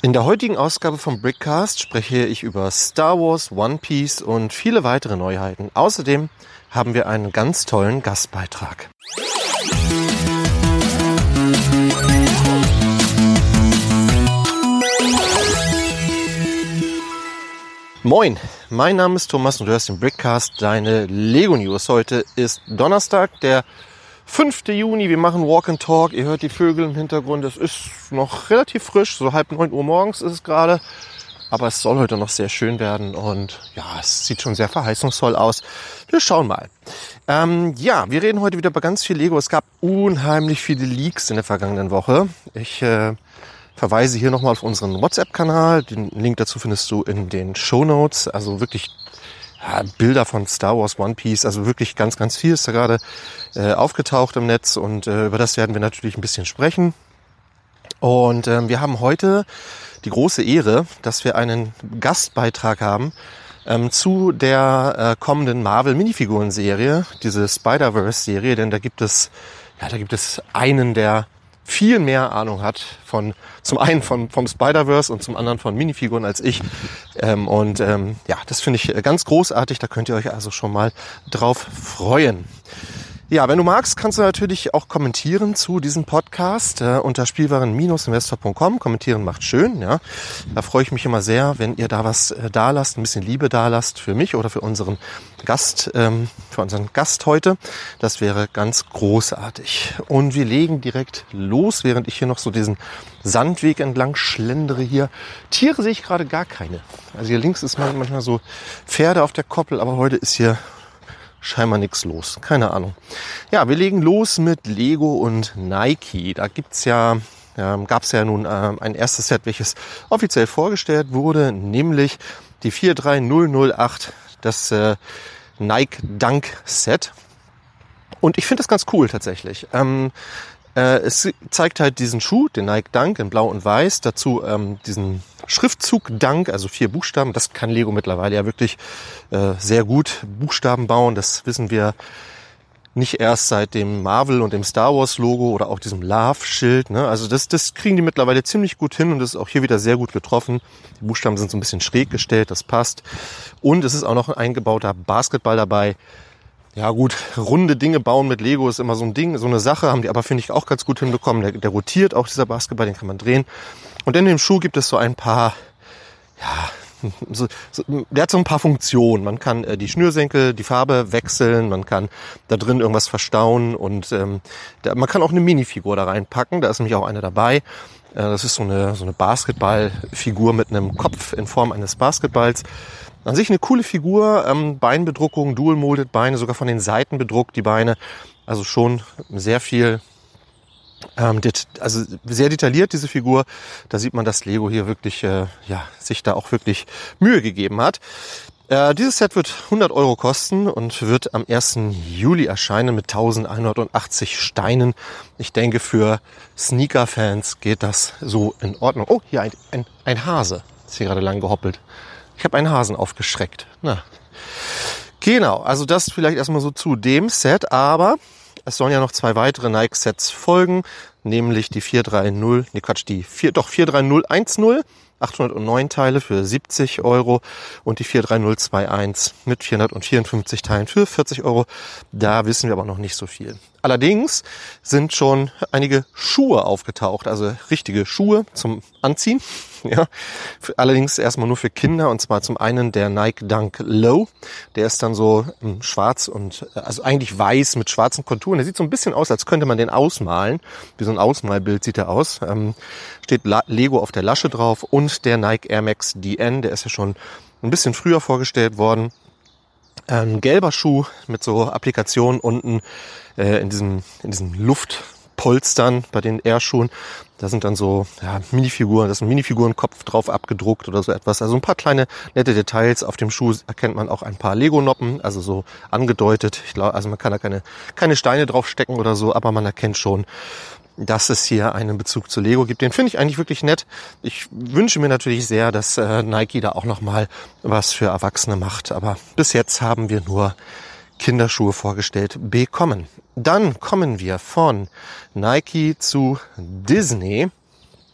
In der heutigen Ausgabe vom Brickcast spreche ich über Star Wars, One Piece und viele weitere Neuheiten. Außerdem haben wir einen ganz tollen Gastbeitrag. Moin, mein Name ist Thomas und du hörst den Brickcast, deine Lego News. Heute ist Donnerstag, der 5. Juni, wir machen Walk and Talk, ihr hört die Vögel im Hintergrund, es ist noch relativ frisch, so 8:30 Uhr morgens ist es gerade, aber es soll heute noch sehr schön werden und ja, es sieht schon sehr verheißungsvoll aus. Wir schauen mal. Wir reden heute wieder über ganz viel Lego. Es gab unheimlich viele Leaks in der vergangenen Woche. Ich verweise hier nochmal auf unseren WhatsApp-Kanal, den Link dazu findest du in den Shownotes, also wirklich Bilder von Star Wars, One Piece, also wirklich ganz, ganz viel ist da gerade aufgetaucht im Netz und über das werden wir natürlich ein bisschen sprechen. Und wir haben heute die große Ehre, dass wir einen Gastbeitrag haben zu der kommenden Marvel-Minifiguren-Serie, diese Spider-Verse-Serie, denn da gibt es einen, der viel mehr Ahnung hat zum einen vom Spider-Verse und zum anderen von Minifiguren als ich. Das finde ich ganz großartig. Da könnt ihr euch also schon mal drauf freuen. Ja, wenn du magst, kannst du natürlich auch kommentieren zu diesem Podcast unter spielwaren-investor.com. Kommentieren macht schön, ja. Da freue ich mich immer sehr, wenn ihr da was da lasst, ein bisschen Liebe da lasst für mich oder für unseren Gast heute. Das wäre ganz großartig. Und wir legen direkt los, während ich hier noch so diesen Sandweg entlang schlendere hier. Tiere sehe ich gerade gar keine. Also hier links ist manchmal so Pferde auf der Koppel, aber heute ist hier scheinbar nichts los. Keine Ahnung. Ja, wir legen los mit Lego und Nike. Da gab es ja nun ein erstes Set, welches offiziell vorgestellt wurde, nämlich die 43008, das Nike Dunk Set. Und ich finde das ganz cool tatsächlich. Es zeigt halt diesen Schuh, den Nike Dunk in Blau und Weiß, dazu diesen Schriftzug Dunk, also 4 Buchstaben. Das kann Lego mittlerweile ja wirklich sehr gut Buchstaben bauen. Das wissen wir nicht erst seit dem Marvel und dem Star Wars Logo oder auch diesem Love-Schild. Ne? Also das kriegen die mittlerweile ziemlich gut hin und das ist auch hier wieder sehr gut getroffen. Die Buchstaben sind so ein bisschen schräg gestellt, das passt. Und es ist auch noch ein eingebauter Basketball dabei. Ja gut, runde Dinge bauen mit Lego ist immer so ein Ding, so eine Sache, haben die aber, finde ich, auch ganz gut hinbekommen. Der rotiert auch, dieser Basketball, den kann man drehen. Und in dem Schuh gibt es so ein paar, der hat so ein paar Funktionen. Man kann die Schnürsenkel, die Farbe wechseln, man kann da drin irgendwas verstauen und man kann auch eine Minifigur da reinpacken, da ist nämlich auch eine dabei. Das ist so eine Basketballfigur mit einem Kopf in Form eines Basketballs. An sich eine coole Figur, Beinbedruckung, Dual-Molded Beine, sogar von den Seiten bedruckt die Beine. Also schon sehr viel, sehr detailliert diese Figur. Da sieht man, dass Lego hier wirklich, sich da auch wirklich Mühe gegeben hat. Dieses Set wird 100 € kosten und wird am 1. Juli erscheinen mit 1180 Steinen. Ich denke, für Sneaker-Fans geht das so in Ordnung. Oh, hier ein Hase. Ist hier gerade lang gehoppelt. Ich habe einen Hasen aufgeschreckt. Na. Genau, also das vielleicht erstmal so zu dem Set, aber es sollen ja noch 2 weitere Nike-Sets folgen, nämlich die 43010, 809 Teile für 70 € und die 43021 mit 454 Teilen für 40 €. Da wissen wir aber noch nicht so viel. Allerdings sind schon einige Schuhe aufgetaucht, also richtige Schuhe zum Anziehen. Ja, allerdings erstmal nur für Kinder und zwar zum einen der Nike Dunk Low. Der ist dann so schwarz und also eigentlich weiß mit schwarzen Konturen. Der sieht so ein bisschen aus, als könnte man den ausmalen. Wie so ein Ausmalbild sieht er aus. Steht Lego auf der Lasche drauf und der Nike Air Max DN, der ist ja schon ein bisschen früher vorgestellt worden. Ein gelber Schuh mit so Applikationen unten in diesen Luftpolstern bei den Air-Schuhen. Da sind dann so Minifiguren, da ist ein Minifigurenkopf drauf abgedruckt oder so etwas. Also ein paar kleine nette Details. Auf dem Schuh erkennt man auch ein paar Lego-Noppen, also so angedeutet. Ich glaube, also man kann da keine Steine draufstecken oder so, aber man erkennt schon, dass es hier einen Bezug zu Lego gibt. Den finde ich eigentlich wirklich nett. Ich wünsche mir natürlich sehr, dass Nike da auch nochmal was für Erwachsene macht. Aber bis jetzt haben wir nur Kinderschuhe vorgestellt bekommen. Dann kommen wir von Nike zu Disney.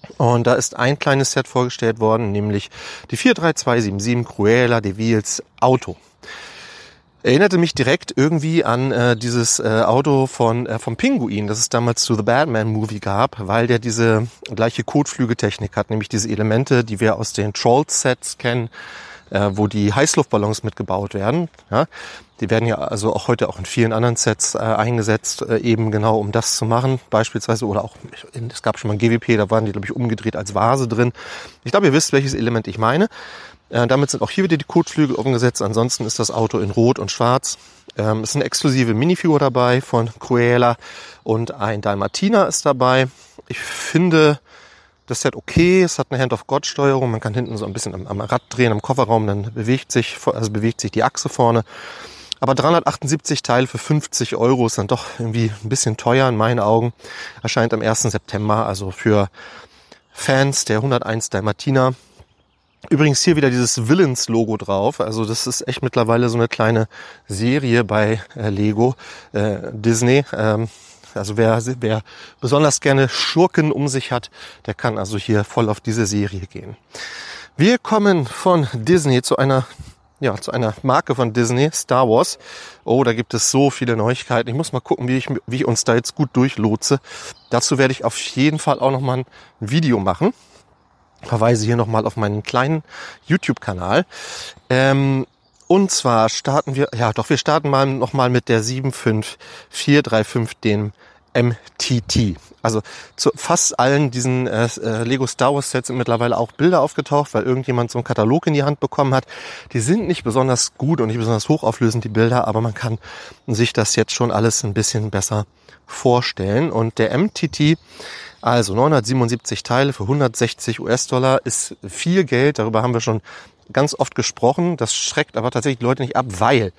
Und da ist ein kleines Set vorgestellt worden, nämlich die 43277 Cruella de Vils Auto. Erinnerte mich direkt irgendwie an dieses Auto vom Pinguin, das es damals zu The Batman Movie gab, weil der diese gleiche Kotflügeltechnik hat, nämlich diese Elemente, die wir aus den Trolls-Sets kennen, wo die Heißluftballons mitgebaut werden. Ja, die werden ja also auch heute auch in vielen anderen Sets eingesetzt, eben genau um das zu machen. Beispielsweise, oder auch, es gab schon mal ein GWP, da waren die, glaube ich, umgedreht als Vase drin. Ich glaube, ihr wisst, welches Element ich meine. Damit sind auch hier wieder die Kotflügel umgesetzt. Ansonsten ist das Auto in Rot und Schwarz. Es ist eine exklusive Minifigur dabei von Cruella und ein Dalmatiner ist dabei. Ich finde das Set okay. Es hat eine Hand-of-God-Steuerung. Man kann hinten so ein bisschen am Rad drehen, am Kofferraum. Dann bewegt sich die Achse vorne. Aber 378 Teile für 50 € ist dann doch irgendwie ein bisschen teuer in meinen Augen. Erscheint am 1. September, also für Fans der 101 Dalmatiner. Übrigens hier wieder dieses Villains-Logo drauf. Also das ist echt mittlerweile so eine kleine Serie bei Lego, Disney. Also wer besonders gerne Schurken um sich hat, der kann also hier voll auf diese Serie gehen. Wir kommen von Disney zu einer Marke von Disney, Star Wars. Oh, da gibt es so viele Neuigkeiten. Ich muss mal gucken, wie ich uns da jetzt gut durchlotse. Dazu werde ich auf jeden Fall auch nochmal ein Video machen. Verweise hier nochmal auf meinen kleinen YouTube-Kanal. Und zwar starten wir nochmal mit der 75435, dem MTT. Also zu fast allen diesen Lego Star Wars Sets sind mittlerweile auch Bilder aufgetaucht, weil irgendjemand so einen Katalog in die Hand bekommen hat. Die sind nicht besonders gut und nicht besonders hochauflösend, die Bilder, aber man kann sich das jetzt schon alles ein bisschen besser vorstellen. Und der MTT, also 977 Teile für 160 US-Dollar, ist viel Geld. Darüber haben wir schon ganz oft gesprochen. Das schreckt aber tatsächlich Leute nicht ab, weil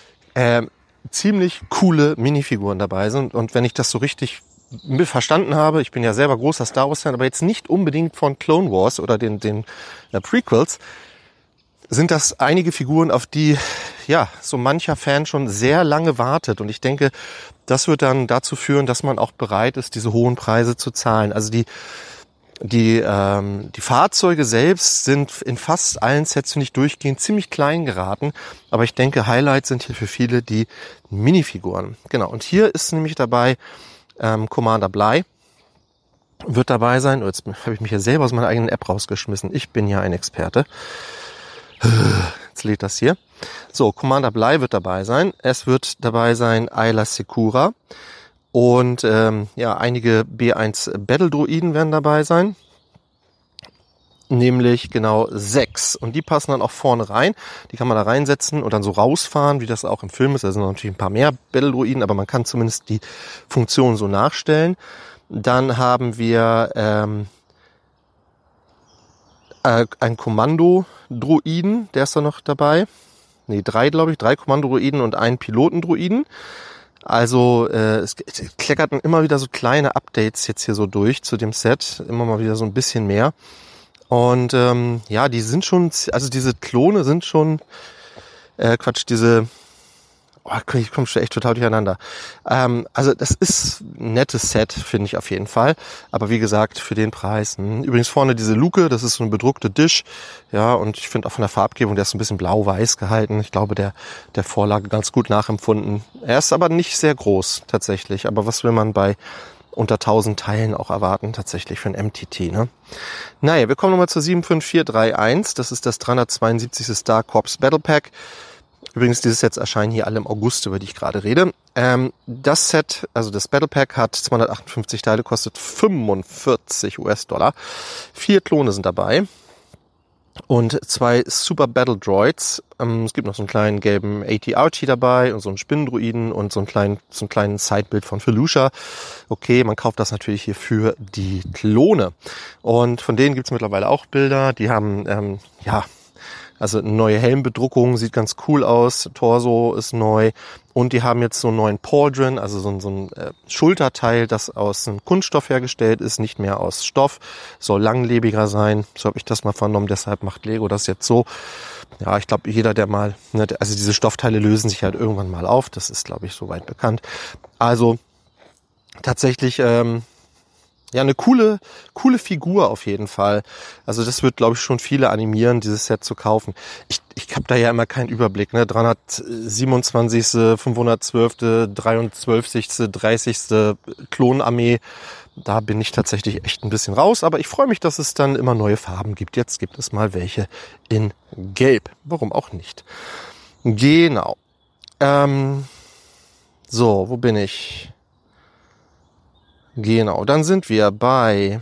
ziemlich coole Minifiguren dabei sind. Und wenn ich das so richtig verstanden habe, ich bin ja selber großer Star Wars-Fan, aber jetzt nicht unbedingt von Clone Wars oder den Prequels, sind das einige Figuren, auf die ja so mancher Fan schon sehr lange wartet. Und ich denke, das wird dann dazu führen, dass man auch bereit ist, diese hohen Preise zu zahlen. Also die Fahrzeuge selbst sind in fast allen Sets, finde ich, durchgehend ziemlich klein geraten. Aber ich denke, Highlights sind hier für viele die Minifiguren. Genau, und hier ist nämlich dabei Commander Bly. Wird dabei sein. Oh, jetzt habe ich mich ja selber aus meiner eigenen App rausgeschmissen. Ich bin ja ein Experte. Jetzt lädt das hier. So, Commander Bly wird dabei sein. Es wird dabei sein Ayla Secura. Und einige B1 Battle Droiden werden dabei sein. Nämlich genau 6. Und die passen dann auch vorne rein. Die kann man da reinsetzen und dann so rausfahren, wie das auch im Film ist. Da sind natürlich ein paar mehr Battle Droiden, aber man kann zumindest die Funktion so nachstellen. Dann haben wir ein Kommando-Droiden, der ist da noch dabei. 3 Kommando-Droiden und einen Pilotendroiden. Also es kleckerten immer wieder so kleine Updates jetzt hier so durch zu dem Set, immer mal wieder so ein bisschen mehr. Und die sind schon, also diese Klone sind schon, ich komme schon echt total durcheinander. Also das ist ein nettes Set, finde ich auf jeden Fall. Aber wie gesagt, für den Preis. Übrigens vorne diese Luke, das ist so eine bedruckte Dish. Ja, und ich finde auch von der Farbgebung, der ist so ein bisschen blau-weiß gehalten. Ich glaube, der Vorlage ganz gut nachempfunden. Er ist aber nicht sehr groß, tatsächlich. Aber was will man bei unter 1000 Teilen auch erwarten, tatsächlich für ein MTT, ne? Naja, wir kommen nochmal zur 75431. Das ist das 372. Star Corps Battle Pack. Übrigens, diese Sets erscheinen hier alle im August, über die ich gerade rede. Das Set, also das Battle Pack, hat 258 Teile, kostet 45 US-Dollar. 4 Klone sind dabei. Und 2 Super Battle Droids. Es gibt noch so einen kleinen gelben AT-RT dabei und so einen Spinnendruiden und so einen kleinen Sidebild von Felucia. Okay, man kauft das natürlich hier für die Klone. Und von denen gibt es mittlerweile auch Bilder. Die haben, also eine neue Helmbedruckung, sieht ganz cool aus. Torso ist neu. Und die haben jetzt so einen neuen Pauldron, also so ein Schulterteil, das aus einem Kunststoff hergestellt ist, nicht mehr aus Stoff. Soll langlebiger sein. So habe ich das mal vernommen. Deshalb macht Lego das jetzt so. Ja, ich glaube, jeder, der mal, also diese Stoffteile lösen sich halt irgendwann mal auf. Das ist, glaube ich, soweit bekannt. Also tatsächlich, eine coole Figur auf jeden Fall. Also das wird, glaube ich, schon viele animieren, dieses Set zu kaufen. Ich habe da ja immer keinen Überblick, ne? 327., 512., 23., 30. Klonarmee. Da bin ich tatsächlich echt ein bisschen raus, aber ich freue mich, dass es dann immer neue Farben gibt. Jetzt gibt es mal welche in Gelb. Warum auch nicht? Genau. So, wo bin ich? Genau, dann sind wir bei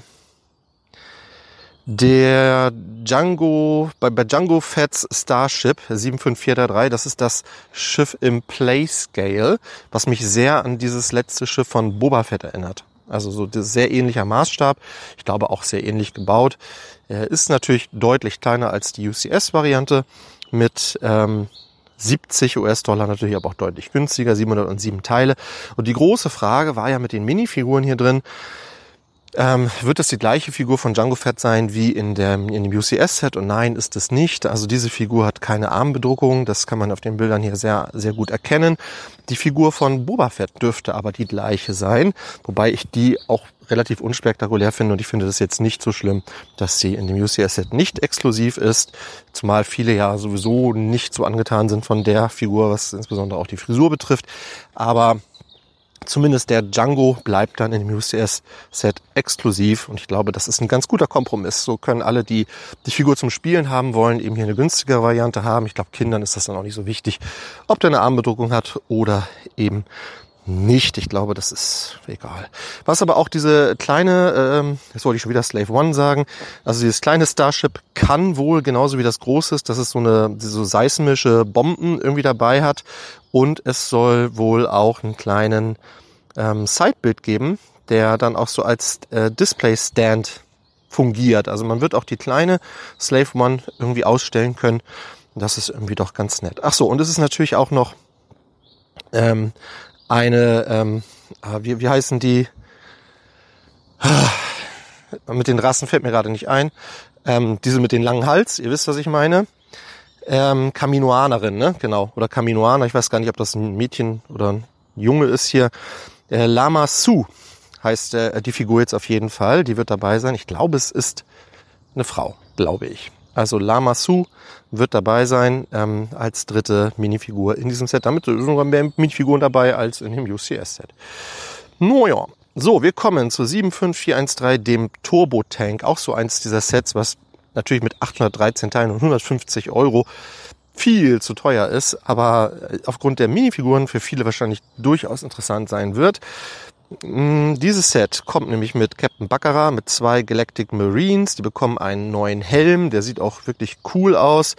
der Django Fett's Starship 75433. Das ist das Schiff im Playscale, was mich sehr an dieses letzte Schiff von Boba Fett erinnert. Also so sehr ähnlicher Maßstab. Ich glaube auch sehr ähnlich gebaut. Er ist natürlich deutlich kleiner als die UCS-Variante mit 70 US-Dollar, natürlich aber auch deutlich günstiger, 707 Teile. Und die große Frage war ja mit den Minifiguren hier drin, wird es die gleiche Figur von Jango Fett sein wie in dem UCS-Set? Und nein, ist es nicht. Also diese Figur hat keine Armbedruckung. Das kann man auf den Bildern hier sehr, sehr gut erkennen. Die Figur von Boba Fett dürfte aber die gleiche sein. Wobei ich die auch relativ unspektakulär finde. Und ich finde das jetzt nicht so schlimm, dass sie in dem UCS-Set nicht exklusiv ist. Zumal viele ja sowieso nicht so angetan sind von der Figur, was insbesondere auch die Frisur betrifft. Aber zumindest der Django bleibt dann in dem UCS-Set exklusiv und ich glaube, das ist ein ganz guter Kompromiss. So können alle, die die Figur zum Spielen haben wollen, eben hier eine günstigere Variante haben. Ich glaube, Kindern ist das dann auch nicht so wichtig, ob der eine Armbedruckung hat oder eben nicht. Ich glaube, das ist egal. Was aber auch diese kleine, jetzt wollte ich schon wieder Slave One sagen, also dieses kleine Starship kann wohl genauso wie das große ist, dass es so seismische Bomben irgendwie dabei hat und es soll wohl auch einen kleinen Sidebild geben, der dann auch so als Display-Stand fungiert. Also man wird auch die kleine Slave One irgendwie ausstellen können. Das ist irgendwie doch ganz nett. Ach so, und es ist natürlich auch noch wie heißen die? Mit den Rassen fällt mir gerade nicht ein. Diese mit den langen Hals, ihr wisst, was ich meine. Kaminoanerin, ne? Genau. Oder Kaminoaner, ich weiß gar nicht, ob das ein Mädchen oder ein Junge ist hier. Lama Su heißt die Figur jetzt auf jeden Fall. Die wird dabei sein. Ich glaube, es ist eine Frau, glaube ich. Also Lama Su wird dabei sein als dritte Minifigur in diesem Set. Damit sind sogar mehr Minifiguren dabei als in dem UCS-Set. Naja, so, wir kommen zu 75413, dem Turbo-Tank. Auch so eins dieser Sets, was natürlich mit 813 Teilen und 150 € viel zu teuer ist, aber aufgrund der Minifiguren für viele wahrscheinlich durchaus interessant sein wird. Dieses Set kommt nämlich mit Captain Baccarat, mit 2 Galactic Marines. Die bekommen einen neuen Helm, der sieht auch wirklich cool aus.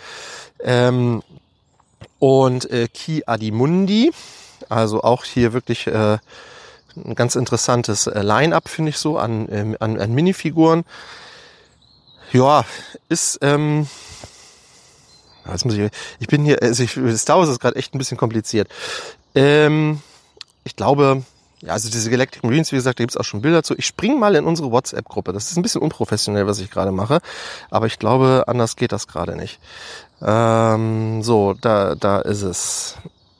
Und Ki-Adi-Mundi, also auch hier wirklich ein ganz interessantes Line-Up, finde ich so, an Minifiguren. Ja, ist... jetzt muss ich bin hier, Star Wars ist gerade echt ein bisschen kompliziert. Ich glaube... Ja, also diese Galactic Marines, wie gesagt, da gibt's auch schon Bilder zu. Ich springe mal in unsere WhatsApp-Gruppe. Das ist ein bisschen unprofessionell, was ich gerade mache. Aber ich glaube, anders geht das gerade nicht. So, da ist es.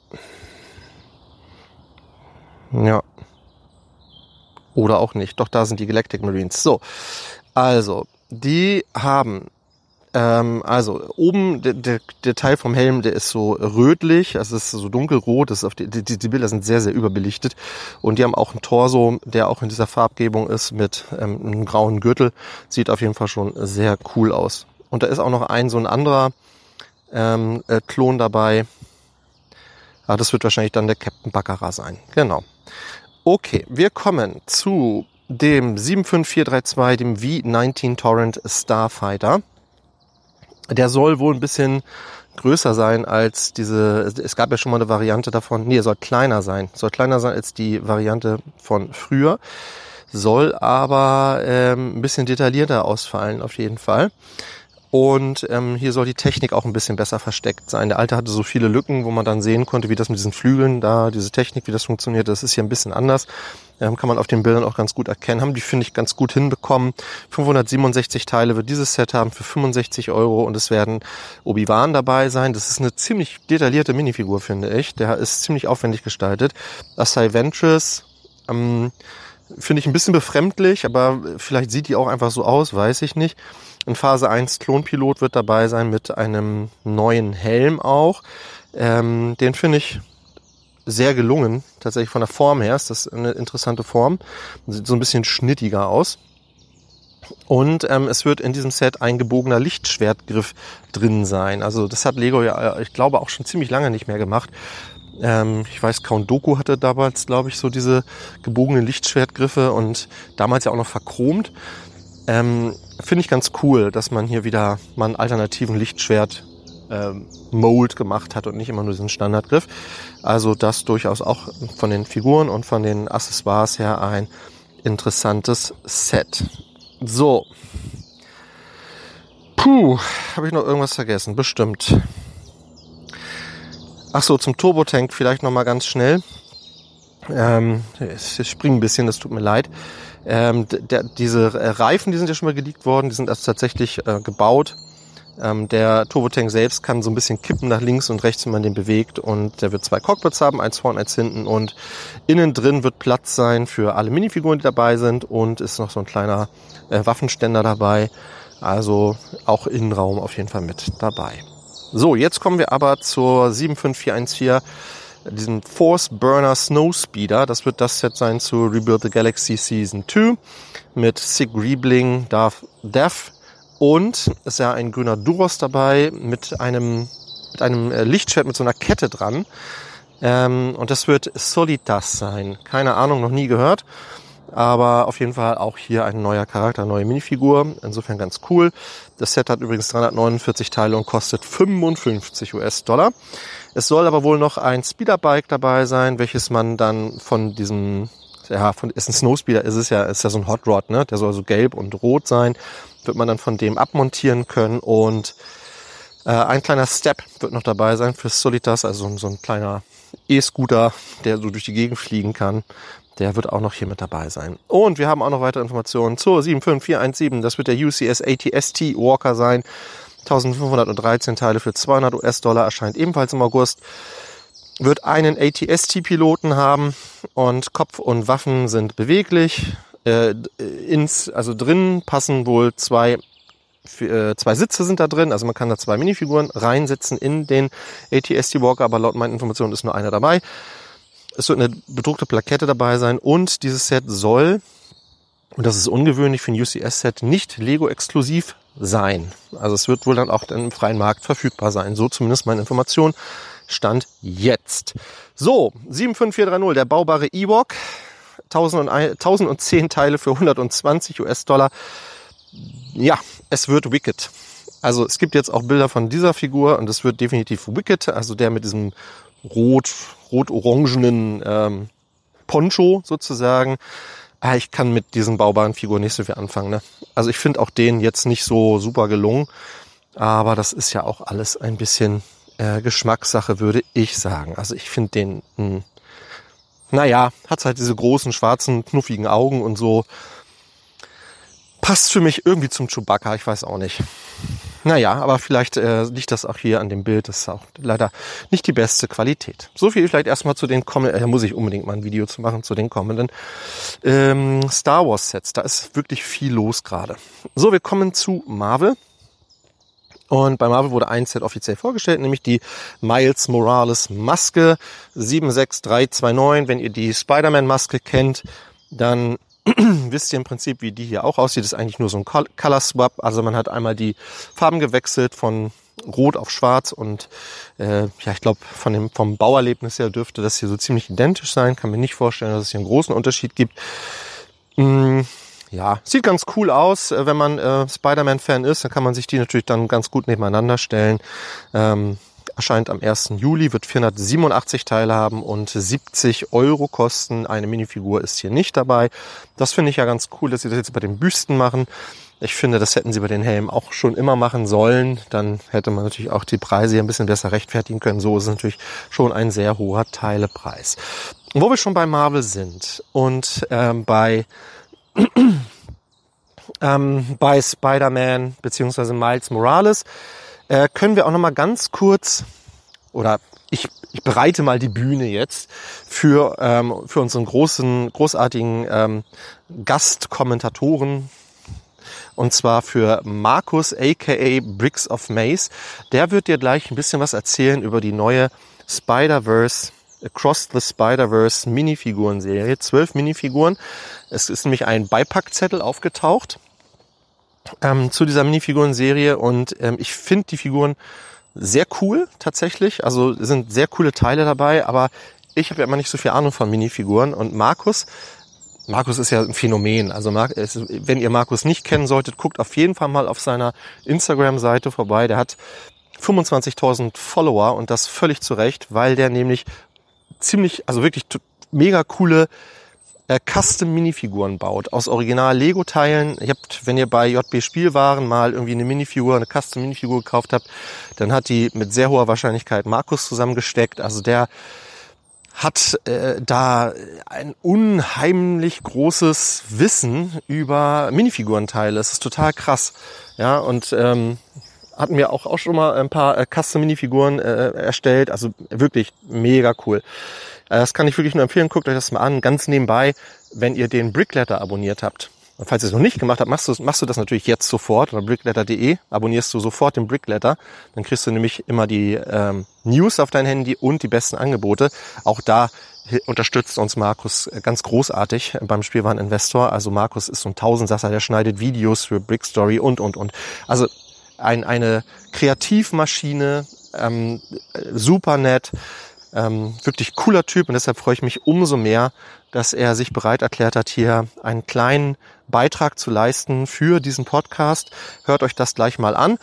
Ja. Oder auch nicht. Doch, da sind die Galactic Marines. So, also, die haben... Also oben der Teil vom Helm, der ist so rötlich, also es ist so dunkelrot, das ist die Bilder sind sehr, sehr überbelichtet und die haben auch einen Torso, der auch in dieser Farbgebung ist mit einem grauen Gürtel, sieht auf jeden Fall schon sehr cool aus. Und da ist auch noch so ein anderer Klon dabei, das wird wahrscheinlich dann der Captain Baccarat sein, genau. Okay, wir kommen zu dem 75432, dem V-19 Torrent Starfighter. Der soll wohl ein bisschen größer sein als es gab ja schon mal eine Variante davon, er soll kleiner sein als die Variante von früher, soll aber ein bisschen detaillierter ausfallen auf jeden Fall. Und hier soll die Technik auch ein bisschen besser versteckt sein. Der alte hatte so viele Lücken, wo man dann sehen konnte, wie das mit diesen Flügeln da, diese Technik, wie das funktioniert. Das ist hier ein bisschen anders. Kann man auf den Bildern auch ganz gut erkennen. Haben die, finde ich, ganz gut hinbekommen. 567 Teile wird dieses Set haben für 65 € und es werden Obi-Wan dabei sein. Das ist eine ziemlich detaillierte Minifigur, finde ich. Der ist ziemlich aufwendig gestaltet. Asai Ventress, Finde ich ein bisschen befremdlich, aber vielleicht sieht die auch einfach so aus, weiß ich nicht. In Phase 1 Klonpilot wird dabei sein mit einem neuen Helm auch. Den finde ich sehr gelungen, tatsächlich von der Form her ist das eine interessante Form. Sieht so ein bisschen schnittiger aus. Und es wird in diesem Set ein gebogener Lichtschwertgriff drin sein. Also das hat Lego ja, ich glaube, auch schon ziemlich lange nicht mehr gemacht. Ich weiß, Count Dooku hatte damals, glaube ich, so diese gebogenen Lichtschwertgriffe und damals ja auch noch verchromt. Finde ich ganz cool, dass man hier wieder mal einen alternativen Lichtschwert-Mold gemacht hat und nicht immer nur diesen Standardgriff. Also das durchaus auch von den Figuren und von den Accessoires her ein interessantes Set. So. Habe ich noch irgendwas vergessen? Bestimmt. Ach so, zum Turbotank vielleicht noch mal ganz schnell. Ich springe ein bisschen, das tut mir leid. Diese Reifen, die sind ja schon mal geleakt worden, die sind also tatsächlich gebaut. Der Turbotank selbst kann so ein bisschen kippen nach links und rechts, wenn man den bewegt. Und der wird 2 Cockpits haben, eins vorne, eins hinten. Und innen drin wird Platz sein für alle Minifiguren, die dabei sind. Und ist noch so ein kleiner Waffenständer dabei. Also auch Innenraum auf jeden Fall mit dabei. So, jetzt kommen wir aber zur 75414, diesem Force Burner Snowspeeder. Das wird das Set sein zu Rebuild the Galaxy Season 2 mit Sig Riebling, Darth Death und ist ja ein grüner Duros dabei mit einem Lichtschwert mit so einer Kette dran. Und das wird Solitas sein. Keine Ahnung, noch nie gehört. Aber auf jeden Fall auch hier ein neuer Charakter, eine neue Minifigur. Insofern ganz cool. Das Set hat übrigens 349 Teile und kostet 55 US-Dollar. Es soll aber wohl noch ein Speederbike dabei sein, welches man dann von diesem, ist ein Snowspeeder, ist ja so ein Hot Rod, ne? Der soll so gelb und rot sein. Wird man dann von dem abmontieren können und ein kleiner Step wird noch dabei sein für Solitas, also so ein kleiner E-Scooter, der so durch die Gegend fliegen kann. Der wird auch noch hier mit dabei sein. Und wir haben auch noch weitere Informationen zur 75417. Das wird der UCS AT-ST Walker sein. 1513 Teile für 200 US-Dollar, erscheint ebenfalls im August. Wird einen AT-ST-Piloten haben und Kopf und Waffen sind beweglich. Also drin passen wohl zwei Sitze sind da drin, also man kann da 2 Minifiguren reinsetzen in den AT-ST Walker, aber laut meinen Informationen ist nur einer dabei. Es wird eine bedruckte Plakette dabei sein und dieses Set soll, und das ist ungewöhnlich für ein UCS-Set, nicht Lego-exklusiv sein. Also es wird wohl dann auch im freien Markt verfügbar sein. So zumindest meine Information. Stand jetzt. So, 75430, der baubare Ewok. 1010 Teile für 120 US-Dollar. Ja, es wird Wicked. Also es gibt jetzt auch Bilder von dieser Figur und es wird definitiv Wicked, also der mit diesem rot-orangenen Poncho sozusagen. Ich kann mit diesen baubaren Figuren nicht so viel anfangen. Ne? Also ich finde auch den jetzt nicht so super gelungen. Aber das ist ja auch alles ein bisschen Geschmackssache, würde ich sagen. Also ich finde den, hat halt diese großen, schwarzen, knuffigen Augen und so. Passt für mich irgendwie zum Chewbacca, ich weiß auch nicht. Aber vielleicht liegt das auch hier an dem Bild. Das ist auch leider nicht die beste Qualität. So viel vielleicht erstmal zu den kommenden, da muss ich unbedingt mal ein Video zu machen, zu den kommenden Star Wars Sets. Da ist wirklich viel los gerade. So, wir kommen zu Marvel. Und bei Marvel wurde ein Set offiziell vorgestellt, nämlich die Miles Morales Maske 76329. Wenn ihr die Spider-Man-Maske kennt, dann wisst ihr im Prinzip, wie die hier auch aussieht. Das ist eigentlich nur so ein Color Swap. Also man hat einmal die Farben gewechselt von Rot auf Schwarz und ich glaube vom Bauerlebnis her dürfte das hier so ziemlich identisch sein. Kann mir nicht vorstellen, dass es hier einen großen Unterschied gibt. Sieht ganz cool aus. Wenn man Spider-Man-Fan ist, dann kann man sich die natürlich dann ganz gut nebeneinander stellen. Erscheint am 1. Juli, wird 487 Teile haben und 70 € kosten. Eine Minifigur ist hier nicht dabei. Das finde ich ja ganz cool, dass sie das jetzt bei den Büsten machen. Ich finde, das hätten sie bei den Helmen auch schon immer machen sollen. Dann hätte man natürlich auch die Preise hier ein bisschen besser rechtfertigen können. So ist es natürlich schon ein sehr hoher Teilepreis. Wo wir schon bei Marvel sind und bei Spider-Man bzw. Miles Morales können wir auch noch mal ganz kurz, oder ich ich bereite mal die Bühne jetzt für unseren großartigen Gastkommentatoren. Und zwar für Markus, aka Bricks of Maze. Der wird dir gleich ein bisschen was erzählen über die neue Spider-Verse, Across the Spider-Verse Minifiguren-Serie. 12 Minifiguren. Es ist nämlich ein Beipackzettel aufgetaucht zu dieser Minifiguren-Serie. Und ich finde die Figuren sehr cool tatsächlich. Also sind sehr coole Teile dabei. Aber ich habe ja immer nicht so viel Ahnung von Minifiguren. Und Markus ist ja ein Phänomen. Also wenn ihr Markus nicht kennen solltet, guckt auf jeden Fall mal auf seiner Instagram-Seite vorbei. Der hat 25.000 Follower und das völlig zu Recht, weil der nämlich wirklich mega coole Custom-Minifiguren baut. Aus Original-Lego-Teilen. Wenn ihr bei JB Spielwaren mal irgendwie eine Custom-Minifigur gekauft habt, dann hat die mit sehr hoher Wahrscheinlichkeit Markus zusammengesteckt. Also der hat da ein unheimlich großes Wissen über Minifigurenteile. Es ist total krass. Ja, und hatten wir auch schon mal ein paar Custom-Minifiguren erstellt. Also wirklich mega cool. Das kann ich wirklich nur empfehlen. Guckt euch das mal an. Ganz nebenbei, wenn ihr den Brickletter abonniert habt. Und falls ihr es noch nicht gemacht habt, machst du das natürlich jetzt sofort. Oder brickletter.de abonnierst du sofort den Brickletter. Dann kriegst du nämlich immer die News auf dein Handy und die besten Angebote. Auch da unterstützt uns Markus ganz großartig beim Spielwareninvestor. Also Markus ist so ein Tausendsasser, der schneidet Videos für Brickstory und. Also eine Kreativmaschine, super nett, wirklich cooler Typ und deshalb freue ich mich umso mehr, dass er sich bereit erklärt hat, hier einen kleinen Beitrag zu leisten für diesen Podcast. Hört euch das gleich mal an.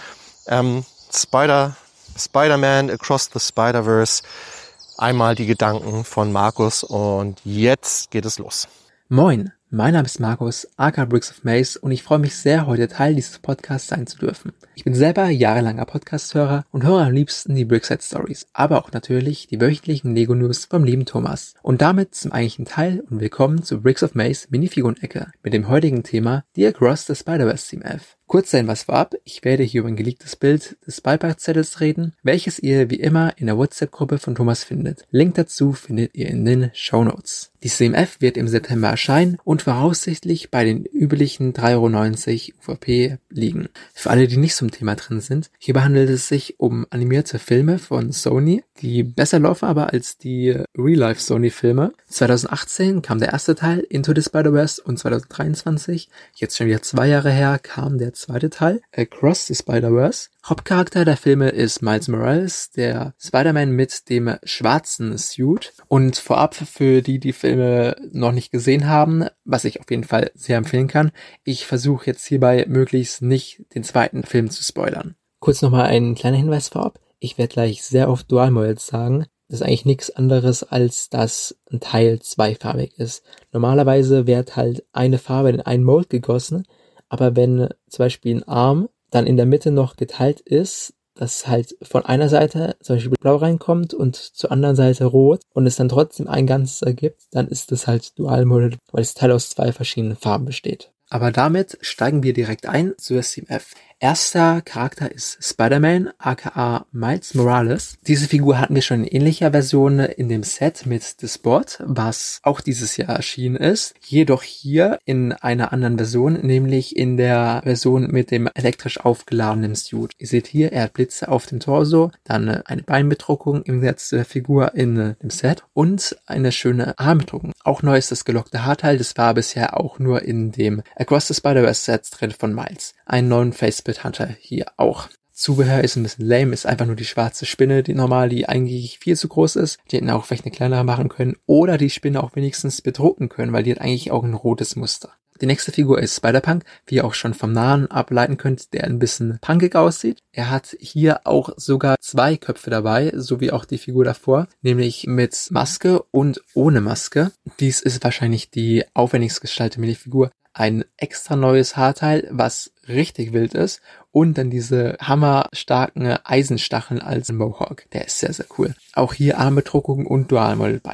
Spider-Man Across the Spider-Verse. Einmal die Gedanken von Markus und jetzt geht es los. Moin, mein Name ist Markus, aka Bricks of Maze und ich freue mich sehr, heute Teil dieses Podcasts sein zu dürfen. Ich bin selber jahrelanger Podcast-Hörer und höre am liebsten die Brickset Stories, aber auch natürlich die wöchentlichen Lego-News vom lieben Thomas. Und damit zum eigentlichen Teil und willkommen zu Bricks of Maze Minifiguren-Ecke mit dem heutigen Thema die Across the Spider-Verse Team F. Kurz sein was vorab, ich werde hier über ein geleaktes Bild des Beipackzettels reden, welches ihr wie immer in der WhatsApp-Gruppe von Thomas findet. Link dazu findet ihr in den Shownotes. Die CMF wird im September erscheinen und voraussichtlich bei den üblichen 3,90 € UVP liegen. Für alle, die nicht zum Thema drin sind, hierbei handelt es sich um animierte Filme von Sony, die besser laufen aber als die Real-Life Sony-Filme. 2018 kam der erste Teil, Into the Spider-Verse, und 2023, jetzt schon wieder 2 Jahre her, kam der zweite Teil, Across the Spider-Verse. Hauptcharakter der Filme ist Miles Morales, der Spider-Man mit dem schwarzen Suit. Und vorab für die Filme noch nicht gesehen haben, was ich auf jeden Fall sehr empfehlen kann, ich versuche jetzt hierbei möglichst nicht den zweiten Film zu spoilern. Kurz nochmal ein kleiner Hinweis vorab. Ich werde gleich sehr oft Dual Models sagen. Das ist eigentlich nichts anderes, als dass ein Teil zweifarbig ist. Normalerweise wird halt eine Farbe in einen Mold gegossen, aber wenn zum Beispiel ein Arm dann in der Mitte noch geteilt ist, dass halt von einer Seite zum Beispiel blau reinkommt und zur anderen Seite rot und es dann trotzdem ein Ganzes ergibt, dann ist es halt Dual Model, weil das Teil aus 2 verschiedenen Farben besteht. Aber damit steigen wir direkt ein zur CMF. Erster Charakter ist Spider-Man, aka Miles Morales. Diese Figur hatten wir schon in ähnlicher Version in dem Set mit The Spot, was auch dieses Jahr erschienen ist. Jedoch hier in einer anderen Version, nämlich in der Version mit dem elektrisch aufgeladenen Suit. Ihr seht hier, er hat Blitze auf dem Torso, dann eine Beinbedruckung im Netz der Figur in dem Set und eine schöne Armbedruckung. Auch neu ist das gelockte Haarteil, das war bisher auch nur in dem Across the Spider-Verse Set drin von Miles. Einen neuen Faceplate hat er hier auch. Zubehör ist ein bisschen lame, ist einfach nur die schwarze Spinne, die eigentlich viel zu groß ist. Die hätten auch vielleicht eine kleinere machen können oder die Spinne auch wenigstens bedrucken können, weil die hat eigentlich auch ein rotes Muster. Die nächste Figur ist Spider-Punk, wie ihr auch schon vom Namen ableiten könnt, der ein bisschen punkig aussieht. Er hat hier auch sogar 2 Köpfe dabei, so wie auch die Figur davor, nämlich mit Maske und ohne Maske. Dies ist wahrscheinlich die aufwendigst gestaltete Minifigur. Ein extra neues Haarteil, was richtig wild ist, und dann diese hammerstarken Eisenstacheln als Mohawk. Der ist sehr, sehr cool. Auch hier Armbedruckung und Dual-Model-Beine.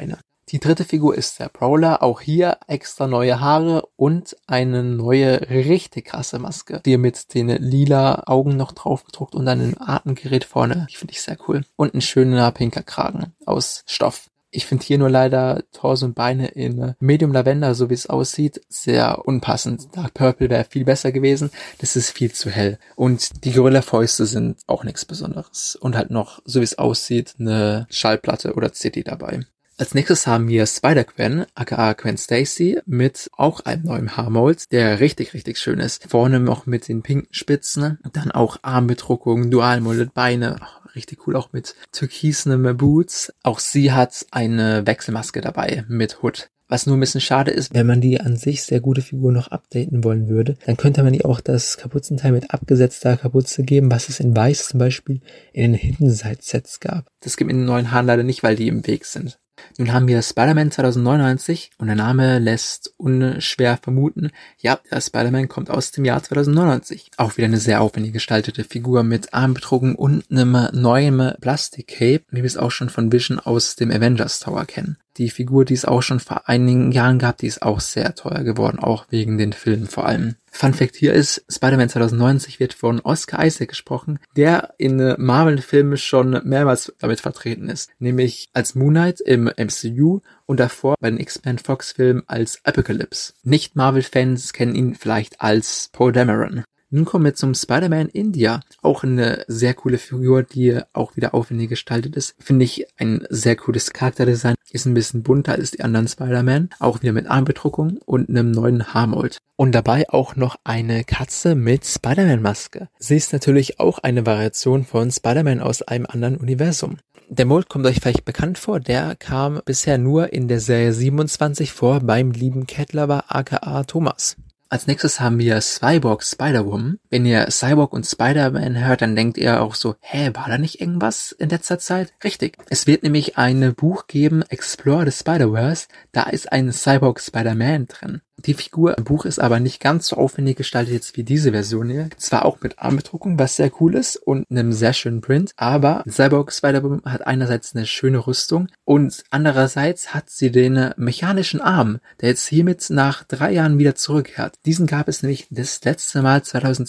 Die dritte Figur ist der Prowler. Auch hier extra neue Haare und eine neue, richtig krasse Maske. Die mit den lila Augen noch drauf gedruckt und dann ein Atemgerät vorne. Die finde ich sehr cool. Und ein schöner pinker Kragen aus Stoff. Ich finde hier nur leider Torso und Beine in Medium Lavender, so wie es aussieht, sehr unpassend. Dark Purple wäre viel besser gewesen. Das ist viel zu hell. Und die Gorilla-Fäuste sind auch nichts Besonderes. Und halt noch, so wie es aussieht, eine Schallplatte oder CD dabei. Als nächstes haben wir Spider-Gwen, aka Gwen Stacy, mit auch einem neuen Haarmold, der richtig, richtig schön ist. Vorne noch mit den pinken Spitzen, dann auch Armbedruckung, dual-molded Beine, richtig cool, auch mit türkisenen Boots. Auch sie hat eine Wechselmaske dabei mit Hood. Was nur ein bisschen schade ist, wenn man die an sich sehr gute Figur noch updaten wollen würde, dann könnte man ihr auch das Kapuzenteil mit abgesetzter Kapuze geben, was es in Weiß zum Beispiel in den Hidden Side Sets gab. Das gibt in den neuen Haaren leider nicht, weil die im Weg sind. Nun haben wir Spider-Man 2099 und der Name lässt unschwer vermuten, ja, der Spider-Man kommt aus dem Jahr 2099. Auch wieder eine sehr aufwendig gestaltete Figur mit Armbedruckung und einem neuen Plastik-Cape, wie wir es auch schon von Vision aus dem Avengers Tower kennen. Die Figur, die es auch schon vor einigen Jahren gab, die ist auch sehr teuer geworden, auch wegen den Filmen vor allem. Fun Fact hier ist, Spider-Man 2090 wird von Oscar Isaac gesprochen, der in Marvel-Filmen schon mehrmals damit vertreten ist. Nämlich als Moon Knight im MCU und davor bei den X-Men Fox-Filmen als Apocalypse. Nicht-Marvel-Fans kennen ihn vielleicht als Poe Dameron. Nun kommen wir zum Spider-Man India. Auch eine sehr coole Figur, die auch wieder aufwendig gestaltet ist. Finde ich ein sehr cooles Charakterdesign. Ist ein bisschen bunter als die anderen Spider-Man. Auch wieder mit Armbedruckung und einem neuen Haarmold. Und dabei auch noch eine Katze mit Spider-Man-Maske. Sie ist natürlich auch eine Variation von Spider-Man aus einem anderen Universum. Der Mold kommt euch vielleicht bekannt vor, der kam bisher nur in der Serie 27 vor beim lieben Catlover aka Thomas. Als nächstes haben wir Cyborg Spider-Woman. Wenn ihr Cyborg und Spider-Man hört, dann denkt ihr auch so, war da nicht irgendwas in letzter Zeit? Richtig. Es wird nämlich ein Buch geben, Explore the Spider-Verse. Da ist ein Cyborg Spider-Man drin. Die Figur im Buch ist aber nicht ganz so aufwendig gestaltet jetzt wie diese Version hier. Zwar auch mit Armbedruckung, was sehr cool ist und einem sehr schönen Print, aber Cyborg Spider-Woman hat einerseits eine schöne Rüstung und andererseits hat sie den mechanischen Arm, der jetzt hiermit nach 3 Jahren wieder zurückkehrt. Diesen gab es nämlich das letzte Mal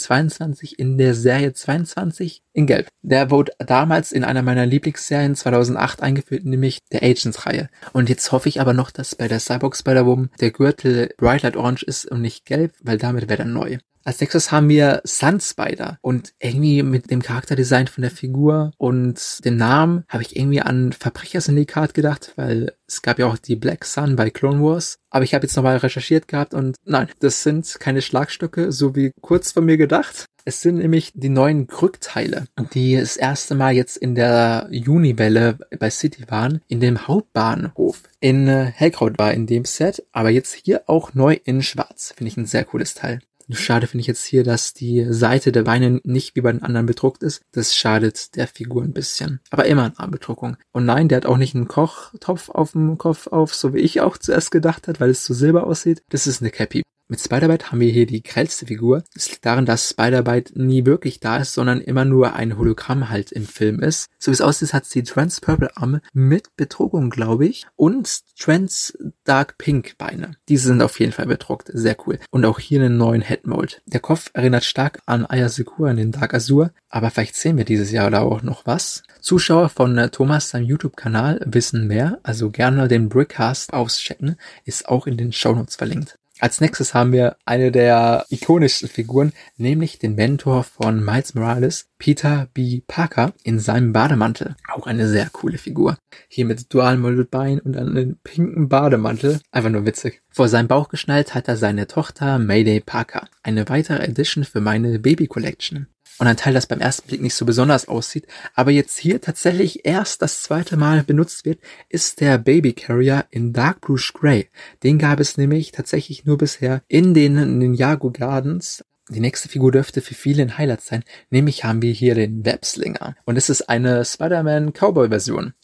2022 in der Serie 22 in Gelb. Der wurde damals in einer meiner Lieblingsserien 2008 eingeführt, nämlich der Agents-Reihe. Und jetzt hoffe ich aber noch, dass bei der Cyborg Spider-Woman der Gürtel Bright Light Orange ist und nicht gelb, weil damit wäre er neu. Als nächstes haben wir Sun Spider und irgendwie mit dem Charakterdesign von der Figur und dem Namen habe ich irgendwie an Verbrechersyndikat gedacht, weil es gab ja auch die Black Sun bei Clone Wars. Aber ich habe jetzt nochmal recherchiert gehabt und nein, das sind keine Schlagstücke, so wie kurz von mir gedacht. Es sind nämlich die neuen Krückteile, die das erste Mal jetzt in der Juniwelle bei City waren, in dem Hauptbahnhof. In Hellkraut war in dem Set, aber jetzt hier auch neu in Schwarz. Finde ich ein sehr cooles Teil. Schade finde ich jetzt hier, dass die Seite der Beine nicht wie bei den anderen bedruckt ist. Das schadet der Figur ein bisschen. Aber immer eine Armbedruckung. Und nein, der hat auch nicht einen Kochtopf auf dem Kopf auf, so wie ich auch zuerst gedacht hat, weil es zu silber aussieht. Das ist eine Cappy. Mit Spider-Bite haben wir hier die grellste Figur. Es liegt daran, dass Spider-Bite nie wirklich da ist, sondern immer nur ein Hologramm halt im Film ist. So wie es aussieht, hat sie Trans Purple Arme mit Bedruckung, glaube ich, und Trans Dark Pink Beine. Diese sind auf jeden Fall bedruckt. Sehr cool. Und auch hier einen neuen Headmold. Der Kopf erinnert stark an Aya Secura in den Dark Azur, aber vielleicht sehen wir dieses Jahr da auch noch was. Zuschauer von Thomas seinem YouTube-Kanal wissen mehr, also gerne den Brickcast auschecken, ist auch in den Shownotes verlinkt. Als nächstes haben wir eine der ikonischsten Figuren, nämlich den Mentor von Miles Morales, Peter B. Parker, in seinem Bademantel. Auch eine sehr coole Figur. Hier mit dual-molded Bein und einem pinken Bademantel. Einfach nur witzig. Vor seinem Bauch geschnallt hat er seine Tochter Mayday Parker. Eine weitere Edition für meine Baby Collection. Und ein Teil, das beim ersten Blick nicht so besonders aussieht, aber jetzt hier tatsächlich erst das zweite Mal benutzt wird, ist der Baby Carrier in Dark Blue Grey. Den gab es nämlich tatsächlich nur bisher in den Ninjago Gardens. Die nächste Figur dürfte für viele ein Highlight sein, nämlich haben wir hier den Webslinger. Und es ist eine Spider-Man Cowboy-Version.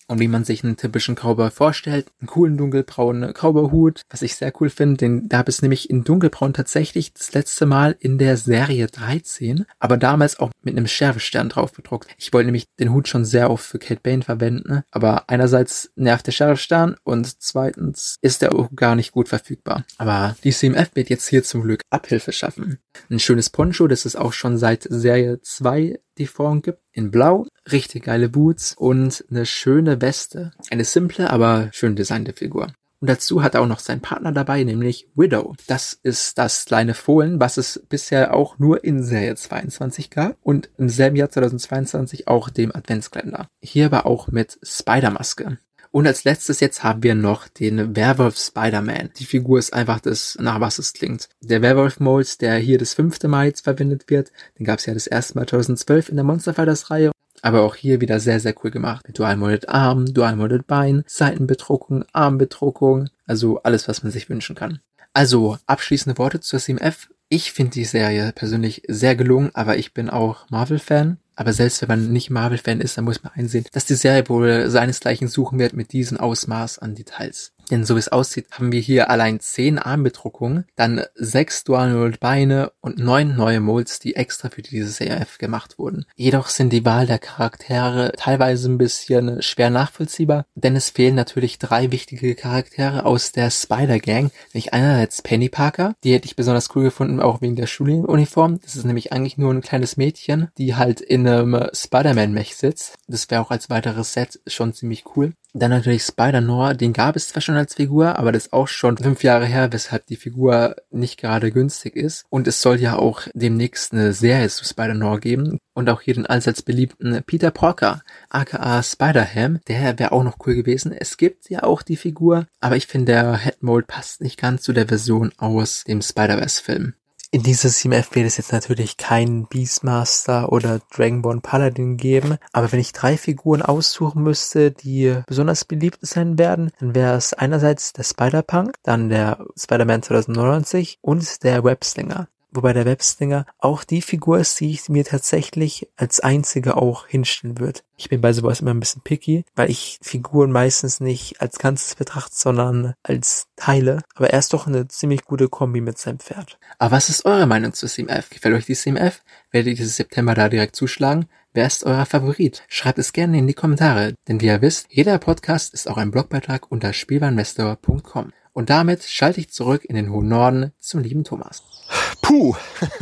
Und wie man sich einen typischen Cowboy vorstellt, einen coolen dunkelbraunen Cowboy-Hut, was ich sehr cool finde, den gab es nämlich in dunkelbraun tatsächlich das letzte Mal in der Serie 13, aber damals auch mit einem Sheriff-Stern drauf bedruckt. Ich wollte nämlich den Hut schon sehr oft für Cad Bane verwenden, aber einerseits nervt der Sheriff-Stern und zweitens ist der auch gar nicht gut verfügbar. Aber die CMF wird jetzt hier zum Glück Abhilfe schaffen. Ein schönes Poncho, das es auch schon seit Serie 2 die Form gibt, in Blau, richtig geile Boots und eine schöne Weste. Eine simple, aber schön designte Figur. Und dazu hat er auch noch seinen Partner dabei, nämlich Widow. Das ist das kleine Fohlen, was es bisher auch nur in Serie 22 gab und im selben Jahr 2022 auch dem Adventskalender. Hier aber auch mit Spider-Maske. Und als letztes jetzt haben wir noch den Werwolf Spider-Man. Die Figur ist einfach das, nach was es klingt. Der Werwolf-Mold, der hier das 5. Mal jetzt verwendet wird, den gab es ja das erste Mal 2012 in der Monster Fighters Reihe. Aber auch hier wieder sehr, sehr cool gemacht. Mit Dual-Molded Arm, Dual-Molded Bein, Seitenbedruckung, Armbedruckung. Also alles, was man sich wünschen kann. Also abschließende Worte zur CMF. Ich finde die Serie persönlich sehr gelungen, aber ich bin auch Marvel-Fan. Aber selbst wenn man nicht Marvel-Fan ist, dann muss man einsehen, dass die Serie wohl seinesgleichen suchen wird mit diesem Ausmaß an Details. Denn so wie es aussieht, haben wir hier allein 10 Armbedruckungen, dann 6 Dual-Mold Beine und 9 neue Molds, die extra für diese CMF gemacht wurden. Jedoch sind die Wahl der Charaktere teilweise ein bisschen schwer nachvollziehbar, denn es fehlen natürlich 3 wichtige Charaktere aus der Spider-Gang, nämlich einerseits Penny Parker, die hätte ich besonders cool gefunden, auch wegen der Schuluniform. Das ist nämlich eigentlich nur ein kleines Mädchen, die halt in einem Spider-Man-Mech sitzt. Das wäre auch als weiteres Set schon ziemlich cool. Dann natürlich Spider-Noir, den gab es zwar schon als Figur, aber das ist auch schon 5 Jahre her, weshalb die Figur nicht gerade günstig ist. Und es soll ja auch demnächst eine Serie zu Spider-Noir geben. Und auch hier den allseits beliebten Peter Porker, aka Spider-Ham, der wäre auch noch cool gewesen. Es gibt ja auch die Figur, aber ich finde, der Headmold passt nicht ganz zu der Version aus dem Spider-Verse-Film. In dieser CMF wird es jetzt natürlich keinen Beastmaster oder Dragonborn Paladin geben, aber wenn ich 3 Figuren aussuchen müsste, die besonders beliebt sein werden, dann wäre es einerseits der Spider-Punk, dann der Spider-Man 2099 und der Webslinger. Wobei der Webslinger auch die Figur ist, die ich mir tatsächlich als einzige auch hinstellen würde. Ich bin bei sowas immer ein bisschen picky, weil ich Figuren meistens nicht als Ganzes betrachte, sondern als Teile. Aber er ist doch eine ziemlich gute Kombi mit seinem Pferd. Aber was ist eure Meinung zur CMF? Gefällt euch die CMF? Werdet ihr dieses September da direkt zuschlagen? Wer ist euer Favorit? Schreibt es gerne in die Kommentare, denn wie ihr wisst, jeder Podcast ist auch ein Blogbeitrag unter spielwareninvestor.com. Und damit schalte ich zurück in den hohen Norden zum lieben Thomas. Puh.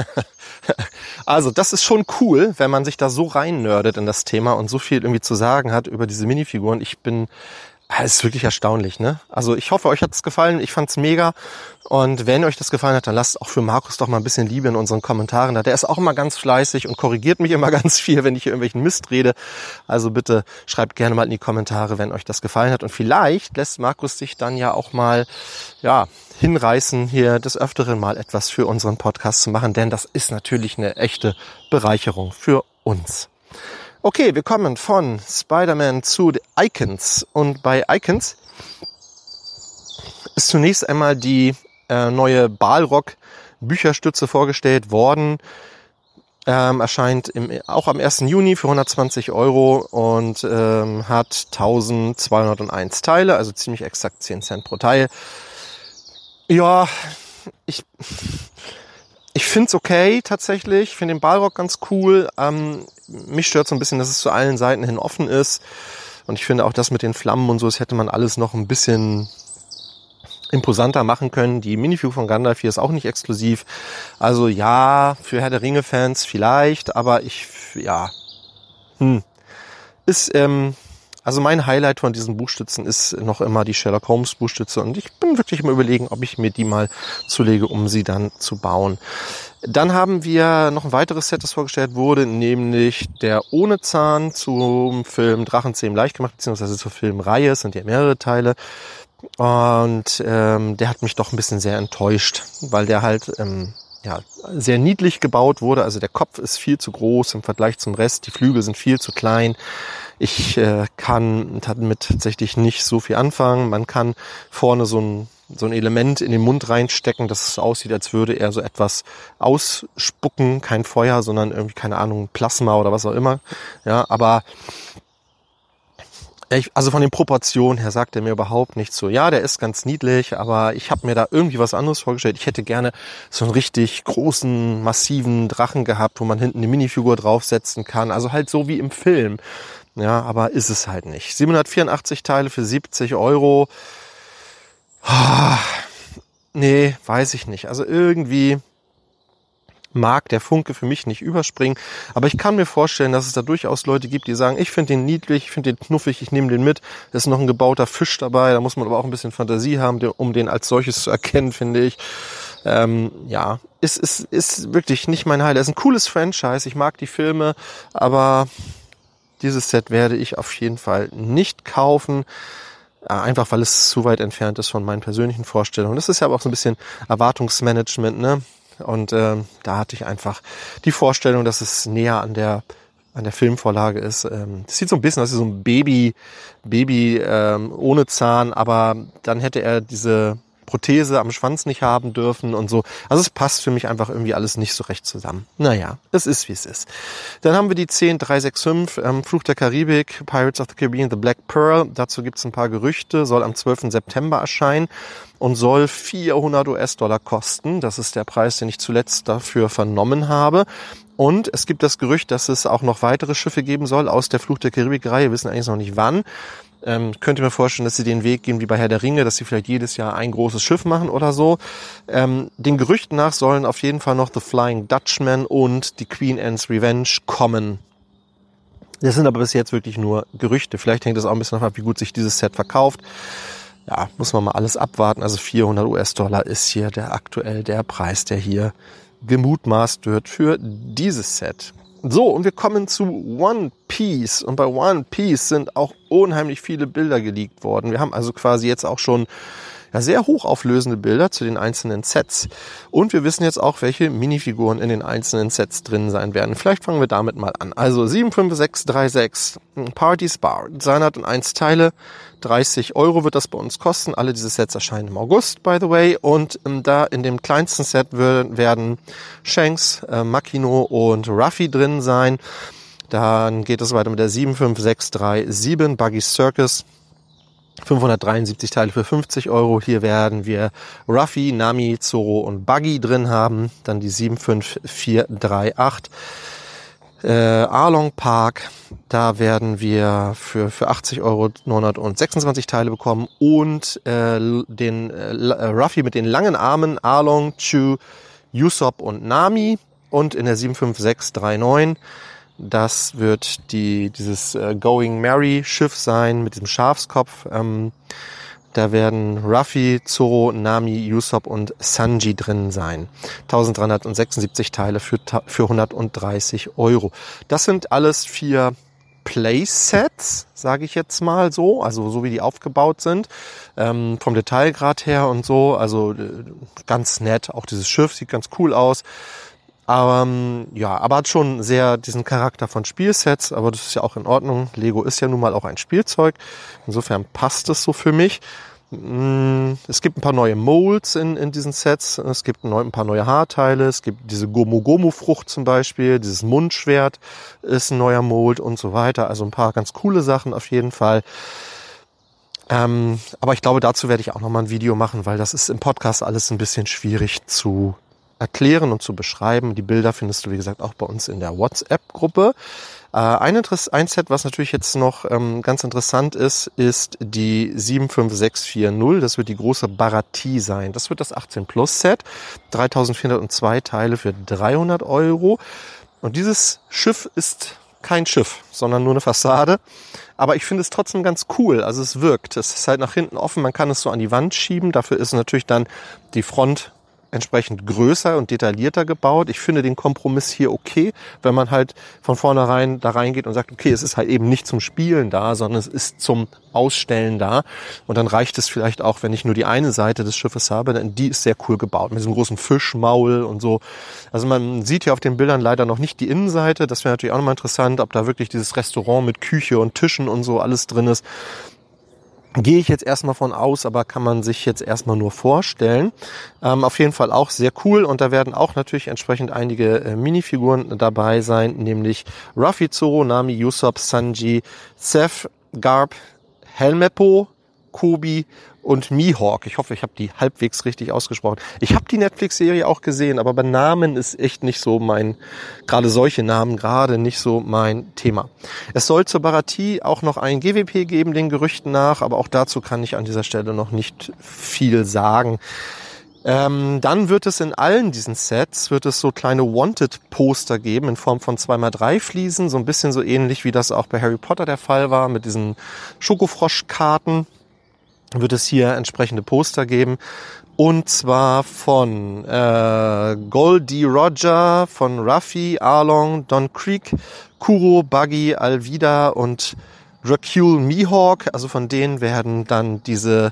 Also das ist schon cool, wenn man sich da so rein nerdet in das Thema und so viel irgendwie zu sagen hat über diese Minifiguren. Es ist wirklich erstaunlich, ne? Also ich hoffe, euch hat es gefallen. Ich fand's mega. Und wenn euch das gefallen hat, dann lasst auch für Markus doch mal ein bisschen Liebe in unseren Kommentaren da. Der ist auch immer ganz fleißig und korrigiert mich immer ganz viel, wenn ich hier irgendwelchen Mist rede. Also bitte schreibt gerne mal in die Kommentare, wenn euch das gefallen hat. Und vielleicht lässt Markus sich dann ja auch mal, hinreißen, hier des Öfteren mal etwas für unseren Podcast zu machen. Denn das ist natürlich eine echte Bereicherung für uns. Okay, wir kommen von Spider-Man zu Icons. Und bei Icons ist zunächst einmal die neue Balrog Bücherstütze vorgestellt worden. Erscheint auch am 1. Juni für 120 € und hat 1201 Teile, also ziemlich exakt 10 Cent pro Teil. Ja, ich finde es okay tatsächlich. Ich finde den Balrog ganz cool. Mich stört so ein bisschen, dass es zu allen Seiten hin offen ist. Und ich finde auch das mit den Flammen und so, das hätte man alles noch ein bisschen imposanter machen können. Die Minifigur von Gandalf hier ist auch nicht exklusiv. Also ja, für Herr der Ringe-Fans vielleicht, aber also mein Highlight von diesen Buchstützen ist noch immer die Sherlock Holmes Buchstütze und ich bin wirklich mal überlegen, ob ich mir die mal zulege, um sie dann zu bauen. Dann haben wir noch ein weiteres Set, das vorgestellt wurde, nämlich der Ohne Zahn zum Film Drachenzähmen leicht gemacht, beziehungsweise zur Filmreihe, es sind ja mehrere Teile. Und der hat mich doch ein bisschen sehr enttäuscht, weil der halt sehr niedlich gebaut wurde. Also der Kopf ist viel zu groß im Vergleich zum Rest, die Flügel sind viel zu klein. Ich kann damit tatsächlich nicht so viel anfangen. Man kann vorne so ein Element in den Mund reinstecken, dass es aussieht, als würde er so etwas ausspucken. Kein Feuer, sondern irgendwie, keine Ahnung, Plasma oder was auch immer. Ja, aber Also von den Proportionen her sagt er mir überhaupt nichts so. Ja, der ist ganz niedlich, aber ich habe mir da irgendwie was anderes vorgestellt. Ich hätte gerne so einen richtig großen, massiven Drachen gehabt, wo man hinten eine Minifigur draufsetzen kann. Also halt so wie im Film. Ja, aber ist es halt nicht. 784 Teile für 70 Euro. Nee, weiß ich nicht. Also irgendwie mag der Funke für mich nicht überspringen. Aber ich kann mir vorstellen, dass es da durchaus Leute gibt, die sagen, ich finde den niedlich, ich finde den knuffig, ich nehme den mit. Da ist noch ein gebauter Fisch dabei, da muss man aber auch ein bisschen Fantasie haben, um den als solches zu erkennen, finde ich. Ja, ist wirklich nicht mein Highlight. Es ist ein cooles Franchise, ich mag die Filme, aber dieses Set werde ich auf jeden Fall nicht kaufen. Einfach, weil es zu weit entfernt ist von meinen persönlichen Vorstellungen. Das ist ja aber auch so ein bisschen Erwartungsmanagement, ne? Und da hatte ich einfach die Vorstellung, dass es näher an der Filmvorlage ist. Das sieht so ein bisschen aus wie so ein Baby ohne Zahn, aber dann hätte er diese Prothese am Schwanz nicht haben dürfen und so. Also es passt für mich einfach irgendwie alles nicht so recht zusammen. Naja, es ist, wie es ist. Dann haben wir die 10365, Fluch der Karibik, Pirates of the Caribbean, The Black Pearl. Dazu gibt es ein paar Gerüchte, soll am 12. September erscheinen und soll $400 kosten. Das ist der Preis, den ich zuletzt dafür vernommen habe. Und es gibt das Gerücht, dass es auch noch weitere Schiffe geben soll aus der Fluch der Karibik-Reihe. Wir wissen eigentlich noch nicht wann. Könnte mir vorstellen, dass sie den Weg gehen wie bei Herr der Ringe, dass sie vielleicht jedes Jahr ein großes Schiff machen oder so. Den Gerüchten nach sollen auf jeden Fall noch The Flying Dutchman und die Queen Anne's Revenge kommen. Das sind aber bis jetzt wirklich nur Gerüchte. Vielleicht hängt es auch ein bisschen davon ab, wie gut sich dieses Set verkauft. Ja, muss man mal alles abwarten. Also $400 ist hier aktuell der Preis, der hier gemutmaßt wird für dieses Set. So, und wir kommen zu One Piece. Und bei One Piece sind auch unheimlich viele Bilder geleakt worden. Wir haben also quasi jetzt auch schon sehr hochauflösende Bilder zu den einzelnen Sets. Und wir wissen jetzt auch, welche Minifiguren in den einzelnen Sets drin sein werden. Vielleicht fangen wir damit mal an. Also 75636 Party Spar, 201 Teile, 30 Euro wird das bei uns kosten. Alle diese Sets erscheinen im August, by the way. Und da in dem kleinsten Set werden Shanks, Makino und Ruffy drin sein. Dann geht es weiter mit der 75637 Buggy Circus. 573 Teile für 50 Euro. Hier werden wir Ruffy, Nami, Zoro und Buggy drin haben. Dann die 75438 Arlong Park. Da werden wir für 80 Euro 926 Teile bekommen. Und den Ruffy mit den langen Armen, Arlong, Chu, Usopp und Nami. Und in der 75639 das wird dieses Going Merry Schiff sein mit diesem Schafskopf. Da werden Ruffy, Zoro, Nami, Usopp und Sanji drin sein. 1376 Teile für 130 Euro. Das sind alles 4 Playsets, sage ich jetzt mal so, also so wie die aufgebaut sind, vom Detailgrad her und so, also ganz nett. Auch dieses Schiff sieht ganz cool aus. Aber aber hat schon sehr diesen Charakter von Spielsets, aber das ist ja auch in Ordnung. Lego ist ja nun mal auch ein Spielzeug. Insofern passt es so für mich. Es gibt ein paar neue Molds in diesen Sets. Es gibt ein paar neue Haarteile. Es gibt diese Gomu-Gomu-Frucht zum Beispiel. Dieses Mundschwert ist ein neuer Mold und so weiter. Also ein paar ganz coole Sachen auf jeden Fall. Aber ich glaube, dazu werde ich auch nochmal ein Video machen, weil das ist im Podcast alles ein bisschen schwierig zu erklären und zu beschreiben. Die Bilder findest du, wie gesagt, auch bei uns in der WhatsApp-Gruppe. Ein Set, was natürlich jetzt noch ganz interessant ist die 75640. Das wird die große Baratie sein. Das wird das 18-Plus-Set. 3402 Teile für 300 Euro. Und dieses Schiff ist kein Schiff, sondern nur eine Fassade. Aber ich finde es trotzdem ganz cool. Also es wirkt. Es ist halt nach hinten offen. Man kann es so an die Wand schieben. Dafür ist natürlich dann die Front entsprechend größer und detaillierter gebaut. Ich finde den Kompromiss hier okay, wenn man halt von vornherein da reingeht und sagt, okay, es ist halt eben nicht zum Spielen da, sondern es ist zum Ausstellen da. Und dann reicht es vielleicht auch, wenn ich nur die eine Seite des Schiffes habe, denn die ist sehr cool gebaut, mit diesem großen Fischmaul und so. Also man sieht hier auf den Bildern leider noch nicht die Innenseite. Das wäre natürlich auch nochmal interessant, ob da wirklich dieses Restaurant mit Küche und Tischen und so alles drin ist. Gehe ich jetzt erstmal von aus, aber kann man sich jetzt erstmal nur vorstellen. Auf jeden Fall auch sehr cool und da werden auch natürlich entsprechend einige Minifiguren dabei sein, nämlich Ruffy, Zoro, Nami, Usopp, Sanji, Seth, Garp, Helmeppo, Kobi und Mihawk. Ich hoffe, ich habe die halbwegs richtig ausgesprochen. Ich habe die Netflix-Serie auch gesehen, aber bei Namen ist echt nicht so gerade solche Namen, gerade nicht so mein Thema. Es soll zur Baratie auch noch ein GWP geben, den Gerüchten nach, aber auch dazu kann ich an dieser Stelle noch nicht viel sagen. Dann wird es in allen diesen Sets so kleine Wanted-Poster geben in Form von 2x3 Fliesen, so ein bisschen so ähnlich wie das auch bei Harry Potter der Fall war mit diesen Schokofrosch-Karten. Wird es hier entsprechende Poster geben. Und zwar von Goldie Roger, von Ruffy, Arlong, Don Creek, Kuro, Buggy, Alvida und Dracule Mihawk. Also von denen werden dann diese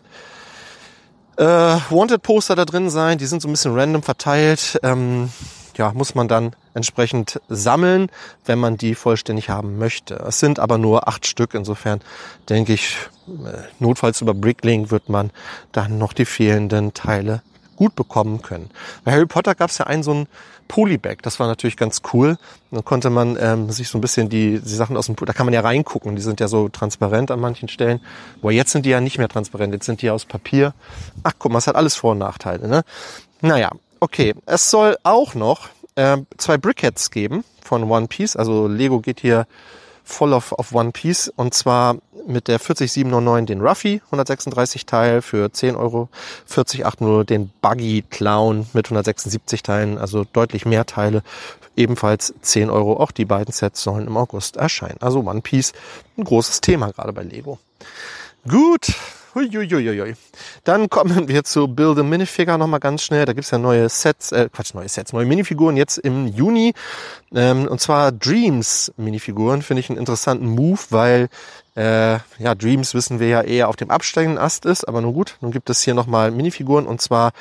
Wanted-Poster da drin sein. Die sind so ein bisschen random verteilt. Muss man dann entsprechend sammeln, wenn man die vollständig haben möchte. Es sind aber nur 8 Stück. Insofern denke ich, notfalls über Bricklink wird man dann noch die fehlenden Teile gut bekommen können. Bei Harry Potter gab es ja so ein Polybag. Das war natürlich ganz cool. Dann konnte man sich so ein bisschen die Sachen da kann man ja reingucken. Die sind ja so transparent an manchen Stellen. Boah, jetzt sind die ja nicht mehr transparent. Jetzt sind die aus Papier. Ach, guck mal, es hat alles Vor- und Nachteile, ne? Naja, okay. Es soll auch noch 2 Brickheads geben von One Piece. Also Lego geht hier voll auf One Piece. Und zwar mit der 40709 den Ruffy 136 Teil für 10 Euro, 4080 den Buggy Clown mit 176 Teilen, also deutlich mehr Teile, ebenfalls 10 Euro. Auch die beiden Sets sollen im August erscheinen. Also One Piece, ein großes Thema gerade bei Lego. Gut. Huiuiuiui. Dann kommen wir zu Build a Minifigure nochmal ganz schnell. Da gibt's ja neue Minifiguren jetzt im Juni. Und zwar Dreams Minifiguren finde ich einen interessanten Move, weil Dreams wissen wir ja eher auf dem absteigenden Ast ist. Aber nun gut, nun gibt es hier nochmal Minifiguren und zwar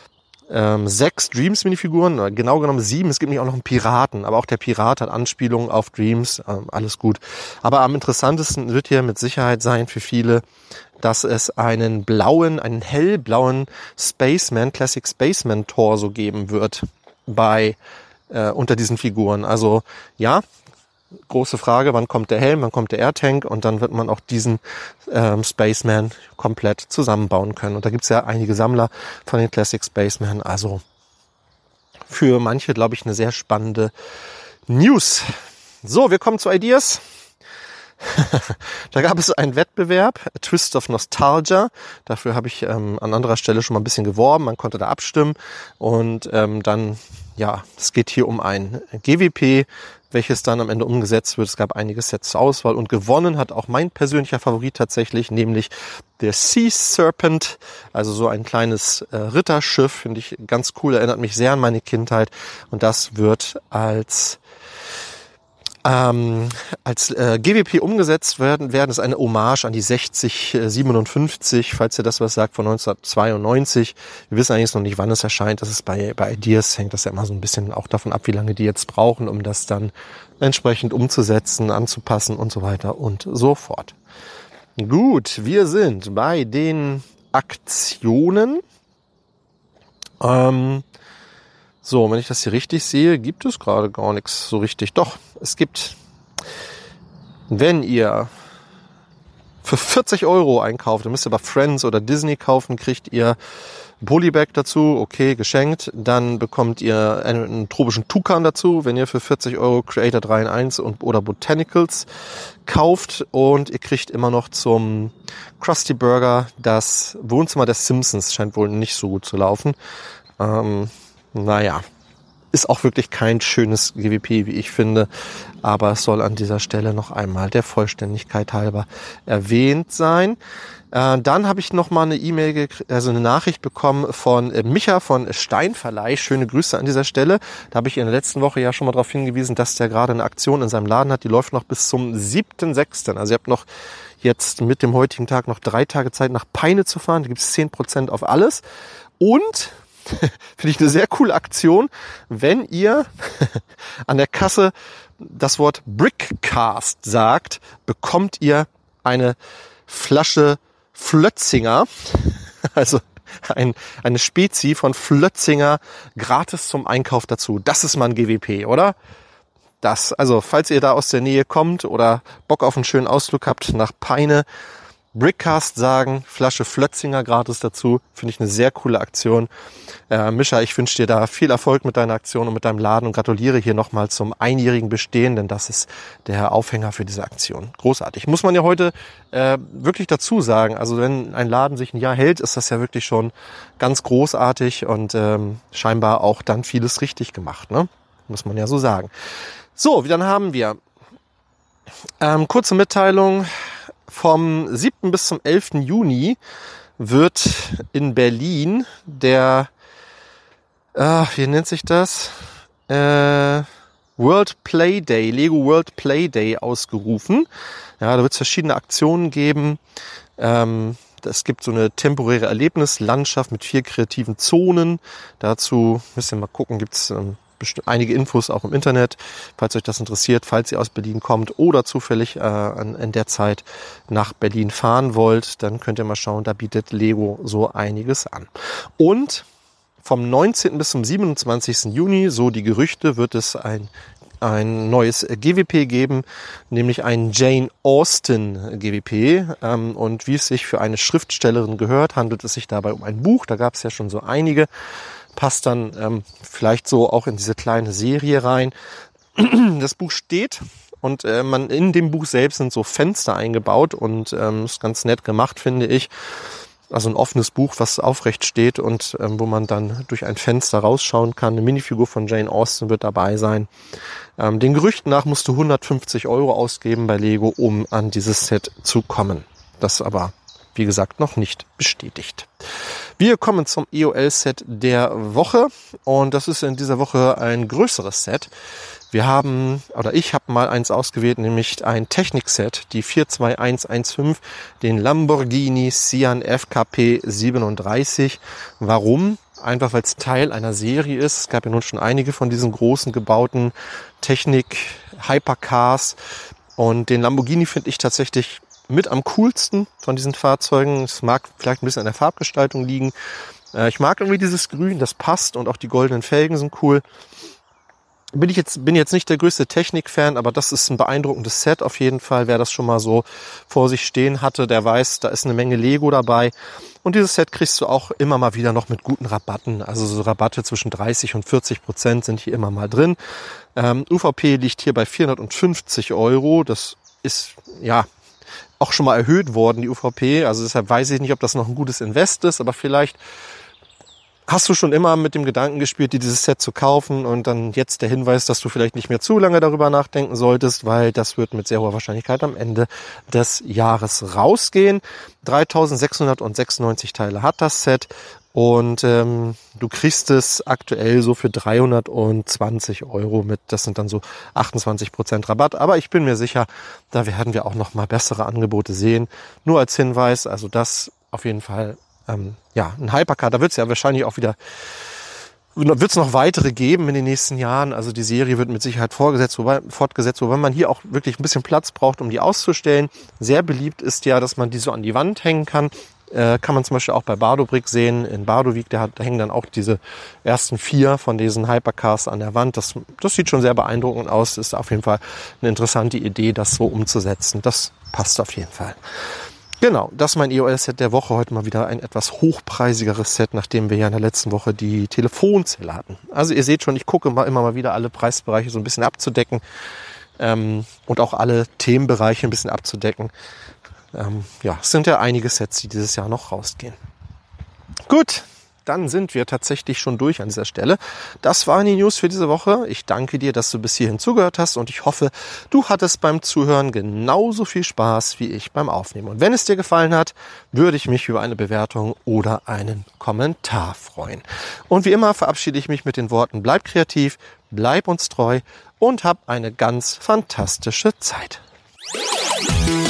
6 Dreams-Minifiguren, genau genommen 7. Es gibt nämlich auch noch einen Piraten, aber auch der Pirat hat Anspielungen auf Dreams, alles gut. Aber am interessantesten wird hier mit Sicherheit sein für viele, dass es einen hellblauen Spaceman, Classic Spaceman Torso geben wird unter diesen Figuren. Also ja, große Frage, wann kommt der Helm, wann kommt der Air-Tank und dann wird man auch diesen Spaceman komplett zusammenbauen können. Und da gibt's ja einige Sammler von den Classic Spaceman, also für manche, glaube ich, eine sehr spannende News. So, wir kommen zu Ideas. Da gab es einen Wettbewerb, A Twist of Nostalgia. Dafür habe ich an anderer Stelle schon mal ein bisschen geworben. Man konnte da abstimmen und es geht hier um ein GWP, welches dann am Ende umgesetzt wird. Es gab einige Sets zur Auswahl und gewonnen hat auch mein persönlicher Favorit tatsächlich, nämlich der Sea Serpent, also so ein kleines Ritterschiff, finde ich ganz cool, erinnert mich sehr an meine Kindheit und das wird als GWP umgesetzt werden. Das ist eine Hommage an die 6057, falls ihr das was sagt, von 1992. Wir wissen eigentlich noch nicht, wann es erscheint. Das ist bei Ideas, hängt das ja immer so ein bisschen auch davon ab, wie lange die jetzt brauchen, um das dann entsprechend umzusetzen, anzupassen und so weiter und so fort. Gut, wir sind bei den Aktionen. So, wenn ich das hier richtig sehe, gibt es gerade gar nichts so richtig. Doch, es gibt, wenn ihr für 40 Euro einkauft, dann müsst ihr bei Friends oder Disney kaufen, kriegt ihr ein Polybag dazu, okay, geschenkt. Dann bekommt ihr einen tropischen Tukan dazu, wenn ihr für 40 Euro Creator 3 in 1 oder Botanicals kauft. Und ihr kriegt immer noch zum Krusty Burger das Wohnzimmer der Simpsons. Scheint wohl nicht so gut zu laufen. Naja, ist auch wirklich kein schönes GWP, wie ich finde, aber es soll an dieser Stelle noch einmal der Vollständigkeit halber erwähnt sein. Dann habe ich noch mal eine Nachricht bekommen von Micha von Steinverleih. Schöne Grüße an dieser Stelle. Da habe ich in der letzten Woche ja schon mal darauf hingewiesen, dass der gerade eine Aktion in seinem Laden hat. Die läuft noch bis zum 7.6. Also ihr habt noch jetzt mit dem heutigen Tag noch 3 Tage Zeit, nach Peine zu fahren. Da gibt es 10% auf alles. Und finde ich eine sehr coole Aktion, wenn ihr an der Kasse das Wort Brickcast sagt, bekommt ihr eine Flasche Flötzinger, also eine Spezi von Flötzinger gratis zum Einkauf dazu. Das ist mal ein GWP, oder? Also falls ihr da aus der Nähe kommt oder Bock auf einen schönen Ausflug habt nach Peine, Brickcast sagen, Flasche Flötzinger gratis dazu. Finde ich eine sehr coole Aktion. Mischa, ich wünsche dir da viel Erfolg mit deiner Aktion und mit deinem Laden und gratuliere hier nochmal zum einjährigen Bestehen, denn das ist der Aufhänger für diese Aktion. Großartig. Muss man ja heute wirklich dazu sagen. Also wenn ein Laden sich ein Jahr hält, ist das ja wirklich schon ganz großartig und scheinbar auch dann vieles richtig gemacht, ne? Muss man ja so sagen. So, dann haben wir kurze Mitteilung. Vom 7. bis zum 11. Juni wird in Berlin der, wie nennt sich das? World Play Day, Lego World Play Day ausgerufen. Ja, da wird es verschiedene Aktionen geben. Es gibt so eine temporäre Erlebnislandschaft mit 4 kreativen Zonen. Dazu müsst ihr mal gucken, gibt es einige Infos auch im Internet, falls euch das interessiert, falls ihr aus Berlin kommt oder zufällig in der Zeit nach Berlin fahren wollt, dann könnt ihr mal schauen, da bietet Lego so einiges an. Und vom 19. bis zum 27. Juni, so die Gerüchte, wird es ein neues GWP geben, nämlich ein Jane Austen GWP. Und wie es sich für eine Schriftstellerin gehört, handelt es sich dabei um ein Buch. Da gab es ja schon so einige. Passt dann vielleicht so auch in diese kleine Serie rein. Das Buch steht und in dem Buch selbst sind so Fenster eingebaut und ist ganz nett gemacht, finde ich. Also ein offenes Buch, was aufrecht steht und wo man dann durch ein Fenster rausschauen kann. Eine Minifigur von Jane Austen wird dabei sein. Den Gerüchten nach musst du 150 € ausgeben bei Lego, um an dieses Set zu kommen. Das aber, wie gesagt, noch nicht bestätigt. Wir kommen zum EOL-Set der Woche und das ist in dieser Woche ein größeres Set. Ich habe mal eins ausgewählt, nämlich ein Technik-Set, die 42115, den Lamborghini Sian FKP 37. Warum? Einfach weil es Teil einer Serie ist. Es gab ja nun schon einige von diesen großen gebauten Technik-Hypercars und den Lamborghini finde ich tatsächlich mit am coolsten von diesen Fahrzeugen. Es mag vielleicht ein bisschen an der Farbgestaltung liegen. Ich mag irgendwie dieses Grün, das passt und auch die goldenen Felgen sind cool. Bin jetzt nicht der größte Technik-Fan, aber das ist ein beeindruckendes Set auf jeden Fall. Wer das schon mal so vor sich stehen hatte, der weiß, da ist eine Menge Lego dabei. Und dieses Set kriegst du auch immer mal wieder noch mit guten Rabatten. Also so Rabatte zwischen 30% und 40% sind hier immer mal drin. UVP liegt hier bei 450 €. Das ist, ja, auch schon mal erhöht worden, die UVP. Also deshalb weiß ich nicht, ob das noch ein gutes Invest ist, aber vielleicht hast du schon immer mit dem Gedanken gespielt, dir dieses Set zu kaufen und dann jetzt der Hinweis, dass du vielleicht nicht mehr zu lange darüber nachdenken solltest, weil das wird mit sehr hoher Wahrscheinlichkeit am Ende des Jahres rausgehen. 3696 Teile hat das Set und du kriegst es aktuell so für 320 € mit. Das sind dann so 28% Rabatt. Aber ich bin mir sicher, da werden wir auch noch mal bessere Angebote sehen. Nur als Hinweis, also das auf jeden Fall ein Hypercar, da wird es ja wahrscheinlich auch wieder, wird es noch weitere geben in den nächsten Jahren. Also die Serie wird mit Sicherheit fortgesetzt, wobei man hier auch wirklich ein bisschen Platz braucht, um die auszustellen. Sehr beliebt ist ja, dass man die so an die Wand hängen kann. Kann man zum Beispiel auch bei Bardobrick sehen. In Bardovik, da hängen dann auch diese ersten 4 von diesen Hypercars an der Wand. Das sieht schon sehr beeindruckend aus. Ist auf jeden Fall eine interessante Idee, das so umzusetzen. Das passt auf jeden Fall. Genau, das ist mein EOL-Set der Woche. Heute mal wieder ein etwas hochpreisigeres Set, nachdem wir ja in der letzten Woche die Telefonzelle hatten. Also ihr seht schon, ich gucke immer mal wieder alle Preisbereiche so ein bisschen abzudecken und auch alle Themenbereiche ein bisschen abzudecken. Es sind ja einige Sets, die dieses Jahr noch rausgehen. Gut, dann sind wir tatsächlich schon durch an dieser Stelle. Das waren die News für diese Woche. Ich danke dir, dass du bis hierhin zugehört hast und ich hoffe, du hattest beim Zuhören genauso viel Spaß wie ich beim Aufnehmen. Und wenn es dir gefallen hat, würde ich mich über eine Bewertung oder einen Kommentar freuen. Und wie immer verabschiede ich mich mit den Worten: Bleib kreativ, bleib uns treu und hab eine ganz fantastische Zeit.